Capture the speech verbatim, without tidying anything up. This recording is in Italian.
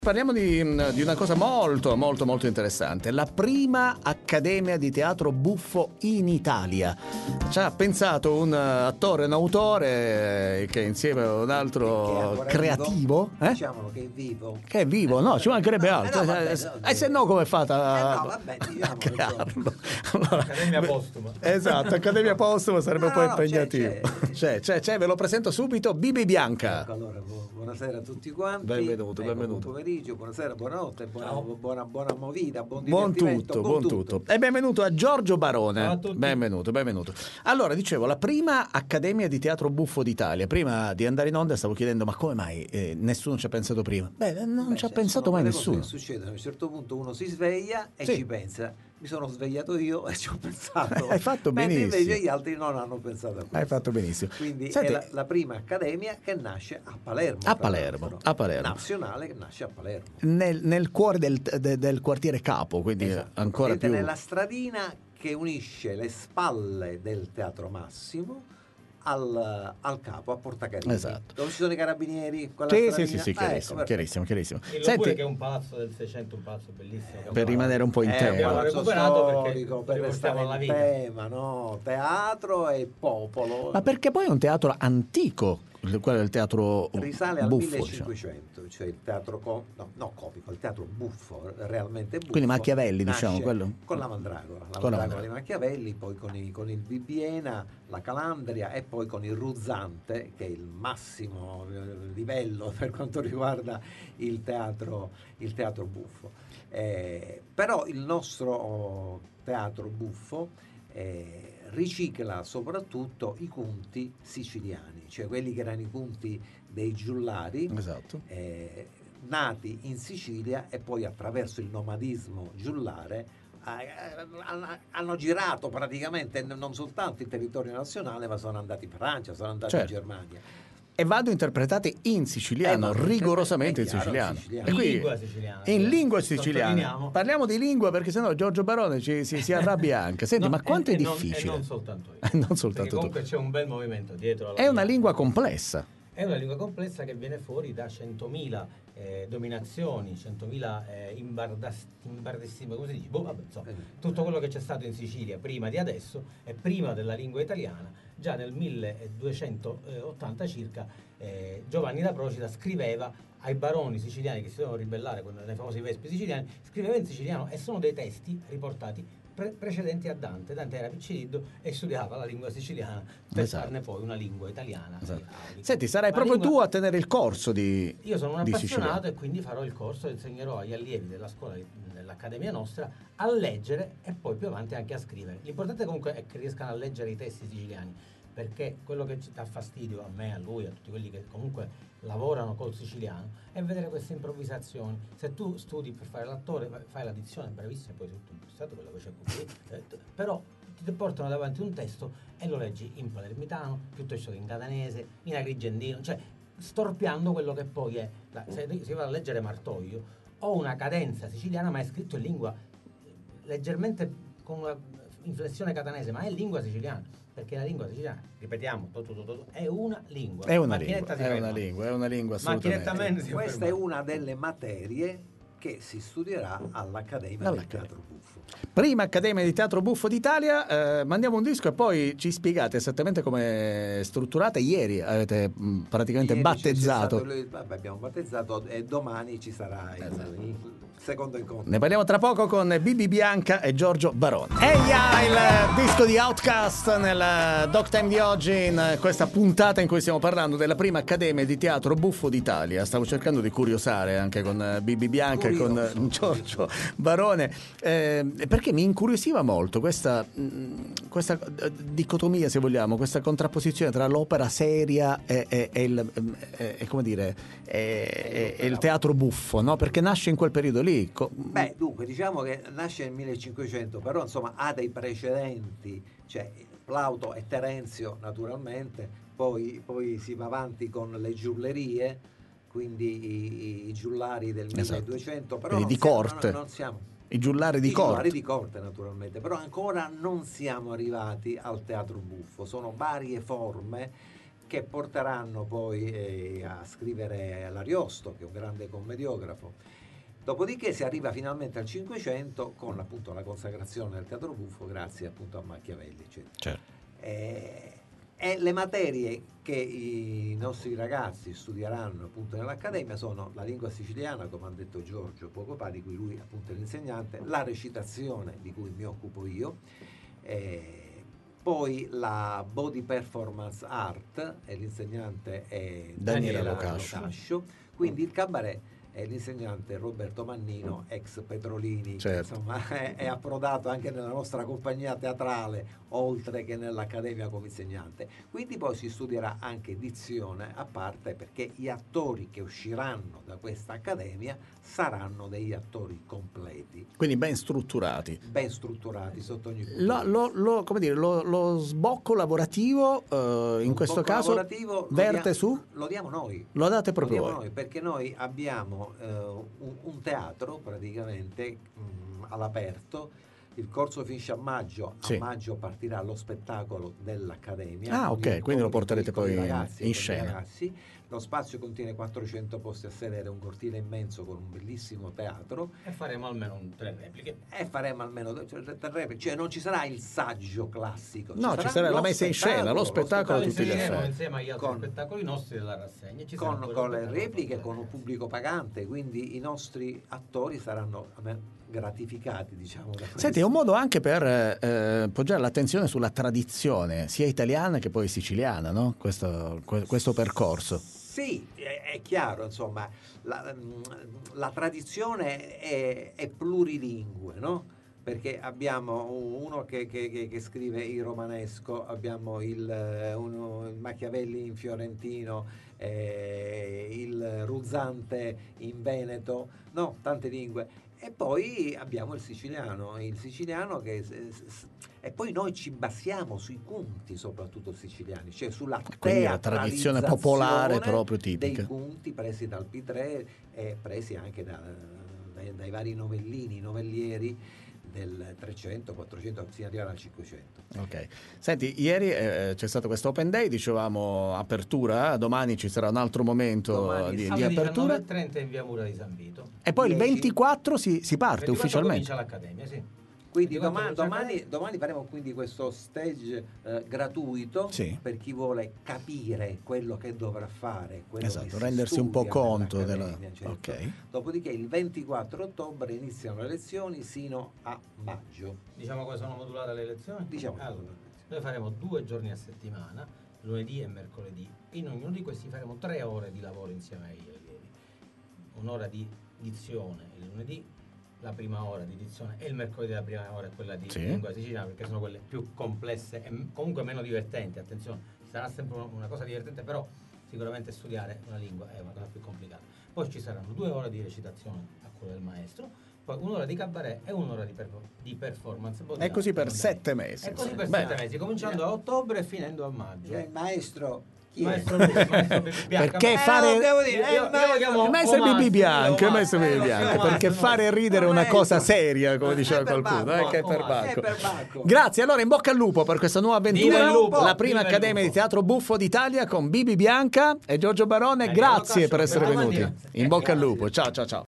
Parliamo di, di una cosa molto, molto, molto interessante. La prima accademia di teatro buffo in Italia. Ci ha pensato un attore, un autore che insieme a un altro creativo... Vivo? Eh? Diciamolo che è vivo. Che è vivo, no? Ci mancherebbe no, altro. eh no, vabbè, E no, eh, se no come fate a, eh no, vabbè, diciamo, a crearlo? Allora, Accademia postuma. Esatto, Accademia postuma sarebbe no, poi no, impegnativo. c'è, c'è. C'è, c'è, c'è, ve lo presento subito, Bibi Bianca. Ecco, allora, bu- buonasera a tutti quanti. Benvenuto, Ecco, benvenuto. Buon pomeriggio, buonasera, buonanotte, buona, Ciao. buona, buona movida, buon Buon divertimento, tutto, buon tutto. E benvenuto a Giorgio Barone. Ciao a tutti. Benvenuto, benvenuto. Allora, dicevo, la prima accademia di teatro buffo d'Italia. Prima di andare in onda stavo chiedendo, ma come mai eh, nessuno ci ha pensato prima? Beh, non Beh, ci ha cioè, pensato sono mai quelle cose nessuno. che succedono, a un certo punto uno si sveglia e Sì. ci pensa. Mi sono svegliato io e ci ho pensato. Hai fatto Mentre benissimo. invece gli altri non hanno pensato a questo. Hai fatto benissimo. Quindi Senti, è la, la prima accademia che nasce a Palermo. A tra Palermo, l'altro. a Palermo. Nazionale che nasce a Palermo. nel, nel cuore del, de- del quartiere Capo, quindi Esatto. ancora Vedete, più... nella stradina che unisce le spalle del Teatro Massimo al, al Capo, a Porta Carini, Esatto. dove ci sono i carabinieri. quella Sì, sì, stradina. sì, sì, Ah, chiarissimo, ecco, perfetto. chiarissimo, chiarissimo. E lo Senti, pure che è un palazzo del Seicento, un palazzo bellissimo. che è un per rimanere un po' in È un tema. abbiamo palazzo recuperato perché storico, lo per riportiamo restare alla in vita. tema, no? Teatro e popolo. Ma perché poi è un teatro antico, quello del teatro Risale al buffo, diciamo. millecinquecento, cioè il teatro co- no, no, comico, il teatro buffo, realmente buffo. Quindi Machiavelli, nasce diciamo, quello? con la Mandragola, la Con la Mandragola di Mandragola. Machiavelli, poi con, i- con il Bibbiena, la Calandria e poi con il Ruzzante, che è il massimo eh, livello per quanto riguarda il teatro, il teatro buffo. Eh, però il nostro oh, teatro buffo eh, ricicla soprattutto i conti siciliani, cioè quelli che erano i conti dei giullari, Esatto. eh, nati in Sicilia e poi attraverso il nomadismo giullare eh, hanno, hanno girato praticamente non soltanto il territorio nazionale, ma sono andati in Francia, sono andati Certo. in Germania. E vado interpretate in siciliano, Eh, ma- rigorosamente è in chiaro, siciliano. in siciliano. E In qui- lingua siciliana. In lingua Sottolineiamo. siciliana. Parliamo di lingua perché sennò Giorgio Barone ci, si, si arrabbia anche. Senti, No, ma quanto e- è e non- difficile? E non soltanto io. Non Perché soltanto tu. comunque c'è un bel movimento dietro. alla È una mia- lingua complessa. È una lingua complessa che viene fuori da centomila eh, dominazioni, centomila eh, imbardas- imbardissime, come si dice? Boh, vabbè, insomma, tutto quello che c'è stato in Sicilia prima di adesso e prima della lingua italiana, già nel milleduecentottanta circa, eh, Giovanni da Procida scriveva ai baroni siciliani che si dovevano ribellare con i famosi vespi siciliani, scriveva in siciliano e sono dei testi riportati pre- precedenti a Dante. Dante era picciriddo e studiava la lingua siciliana per Esatto. farne poi una lingua italiana. Esatto. Aulica. Senti, sarai La proprio lingua- tu a tenere il corso di Io sono un di appassionato siciliano. e quindi farò il corso e insegnerò agli allievi della scuola, dell'Accademia nostra, a leggere e poi più avanti anche a scrivere. L'importante comunque è che riescano a leggere i testi siciliani, perché quello che ci dà fastidio a me, a lui, a tutti quelli che comunque lavorano col siciliano è vedere queste improvvisazioni. Se tu studi per fare l'attore, fai la dizione bravissima, poi sei tutto impostato, quello che c'è qui, eh, però ti portano davanti un testo e lo leggi in palermitano piuttosto che in catanese, in agrigendino, cioè storpiando quello che poi è la, se si va a leggere Martoglio ho una cadenza siciliana ma è scritto in lingua leggermente con una inflessione catanese, ma è lingua siciliana, perché la lingua siciliana, ripetiamo, to, to, to, to, è una lingua. È una Macchinetta lingua, si è ferma. una lingua, è una lingua assolutamente. Macchinettamente si Questa è ferma. una delle materie che si studierà all'Accademia del All'Accademia. Teatro Buffo. Prima Accademia di Teatro Buffo d'Italia, eh, mandiamo un disco e poi ci spiegate esattamente come è strutturata. Ieri avete mh, praticamente Ieri c'è battezzato. stato lui- vabbè, abbiamo battezzato e domani ci sarà il, Esatto. il secondo incontro. Ne parliamo tra poco con Bibi Bianca e Giorgio Barone. Eia, il disco di Outcast nel Doc Time di oggi, in questa puntata in cui stiamo parlando della prima Accademia di Teatro Buffo d'Italia. Stavo cercando di curiosare anche con Bibi Bianca e con Curioso. Giorgio Barone, eh, perché mi incuriosiva molto questa, mh, questa eh, dicotomia, se vogliamo, questa contrapposizione tra l'opera seria e, e- e il, e- e come dire, e, e- e il teatro buffo, no? Perché nasce in quel periodo lì. Co- Beh, dunque, diciamo che nasce nel millecinquecento, però insomma ha dei precedenti, cioè Plauto e Terenzio naturalmente, poi, poi si va avanti con le giullerie, quindi i, i giullari del Esatto. milleduecento, però Quindi non di siamo- corte. non- non siamo I giullari di I giullari corte. di corte naturalmente, però ancora non siamo arrivati al teatro buffo, sono varie forme che porteranno poi eh, a scrivere l'Ariosto, che è un grande commediografo. Dopodiché si arriva finalmente al Cinquecento con appunto la consacrazione del teatro buffo grazie appunto a Machiavelli, eccetera. Certo. Eh, e le materie che i nostri ragazzi studieranno appunto nell'Accademia sono la lingua siciliana, come ha detto Giorgio poco fa, di cui lui appunto è l'insegnante, la recitazione, di cui mi occupo io, eh, poi la body performance art, e l'insegnante è Daniela Daniela Locascio. Locascio, quindi il cabaret è l'insegnante Roberto Mannino, ex Petrolini, Certo. che insomma è, è approdato anche nella nostra compagnia teatrale, oltre che nell'Accademia come insegnante. Quindi poi si studierà anche dizione a parte, perché gli attori che usciranno da questa accademia saranno degli attori completi, Quindi ben strutturati. ben strutturati sotto ogni punto Lo, di lo- vista. lo- come dire, lo, lo sbocco lavorativo eh, in Lo questo sbocco caso lavorativo lo verte dia- su? Lo diamo noi. Lo date Lo proprio diamo voi. noi, perché noi abbiamo eh, un, un teatro praticamente mh, all'aperto. Il corso finisce a maggio, a Sì. maggio partirà lo spettacolo dell'Accademia. Ah, ok, con i- quindi lo con i- porterete con i poi ragazzi e in con i scena. ragazzi. Lo spazio contiene quattrocento posti a sedere, un cortile immenso con un bellissimo teatro, E faremo almeno un, tre repliche. e faremo almeno cioè, tre repliche. Cioè non ci sarà il saggio classico, No, ci sarà lo la mesa in scena, lo spettacolo a Lo tutti gli insegneremo effetti. insieme agli altri Con- spettacoli nostri della rassegna. Ci sarà con, pure con lo le spettacolo repliche, per con un ragazzi. pubblico pagante, quindi i nostri attori saranno a me, gratificati, diciamo. Da Senti, è un modo anche per eh, poggiare l'attenzione sulla tradizione, sia italiana che poi siciliana, no? Questo, que- questo percorso. Sì, è, è chiaro, insomma, la, la tradizione è, è plurilingue, no? Perché abbiamo uno che, che- che- che scrive il romanesco, abbiamo il, eh, uno, il Machiavelli in fiorentino, eh, il Ruzzante in veneto, no, tante lingue. E poi abbiamo il siciliano, il siciliano che... E poi noi ci basiamo sui conti, soprattutto siciliani, cioè sulla Quindi la tradizione popolare teatralizzazione proprio tipica. dei conti presi dal P tre e presi anche da- dai, dai vari novellini, novellieri del trecento, quattrocento, si arriva al cinquecento. Ok. Senti, ieri eh, c'è stato questo Open Day, dicevamo apertura, domani ci sarà un altro momento Domani di, sì. di Alle apertura diciannove e trenta in via Mura di San Vito. e poi il dieci. ventiquattro si, si parte ventiquattro ufficialmente. comincia l'Accademia, sì. Quindi ventiquattro domani, comincia domani, domani faremo quindi questo stage eh, gratuito Sì. per chi vuole capire quello che dovrà fare, quello Esatto, che si rendersi un po' studia conto nell'Accademia, della- certo. ok. Dopodiché il ventiquattro ottobre iniziano le lezioni sino a maggio. Diciamo come sono modulate le lezioni? Diciamo che Allora, sono le lezioni. noi faremo due giorni a settimana, lunedì e mercoledì. In ognuno di questi faremo tre ore di lavoro insieme ai allievi. Un'ora di dizione il lunedì, la prima ora di dizione, e il mercoledì la prima ora è quella di Sì. lingua siciliana, perché sono quelle più complesse e m- comunque meno divertenti. Attenzione, sarà sempre una- una cosa divertente, però sicuramente studiare una lingua è una cosa più complicata. Poi ci saranno due ore di recitazione a cura del maestro, poi un'ora di cabaret e un'ora di, per- di performance. E così per Body sette mesi. E così per Beh, sette mesi, cominciando a ottobre e finendo a maggio. Cioè, il maestro chi è? Maestro lui, maestro Bianca. Perché Eh, fare- no, devo dire, Io- io- io lo chiamo Il maestro Omazzi, Bibi Bianco, il Omazzi, maestro Bibi eh, lo Bianco, chiamo perché Omazzi, fare Omazzi. ridere è una Maestro. cosa seria, come Eh, diceva è per qualcuno, Bacco, eh, che è per Omazzi, è Bacco. per Bacco. Grazie, allora in bocca al lupo per questa nuova Viva avventura, il lupo, la prima viva il Accademia lupo. di Teatro Buffo d'Italia con Bibi Bianca e Giorgio Barone. Eh, Grazie Locascio, per essere per venuti. domani. In bocca al Grazie. lupo, ciao ciao ciao.